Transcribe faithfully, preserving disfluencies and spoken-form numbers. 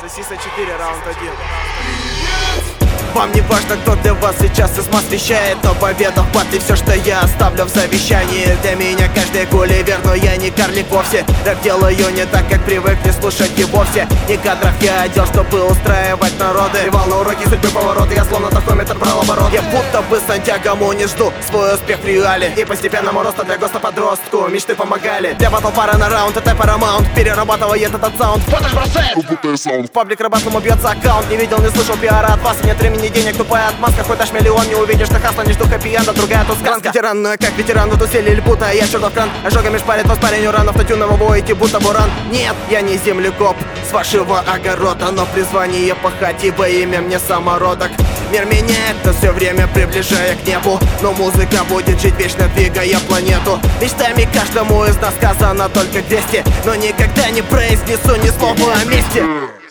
Сиса четыре, раунд один. Вам не важно, кто для вас сейчас из масс вещает, но победа в батле все, что я оставлю в завещании. Для меня каждый гулливер, но я не карлик вовсе. Рэп делаю не так, как привыкли слушать и вовсе. Не кадров я одел, чтобы устраивать народы. Ревал на уроки судьбы повороты, я словно тахометр брал оборот. Я будто бы Сантьяго Муни жду свой успех в реале. И постепенному росту для госта подростку мечты помогали. Для батл пара на раунд, это Paramount перерабатывает этот саунд. Вот аж бросает! В паблик рыбатлому бьется аккаунт. Не видел, не слышал пиара от вас, и нет времени денег, тупая отмазка. Хоть аж миллион, не увидишь ты хасла, не жду хэппи-энда, другая тут сказка. Ветеран, но я как ветеран, тут усилили льпута, я чертов кран. Ожогами шпарит вас парень уранов, татюного воете, будто буран. Нет, я не землекоп с вашего огорода, но призвание пахать, ибо имя мне самородок. Мир меняет, но все время приближая к небу, но музыка будет жить вечно, двигая планету. Мечтами каждому из нас сказано только двести, но никогда не произнесу ни слова о мести.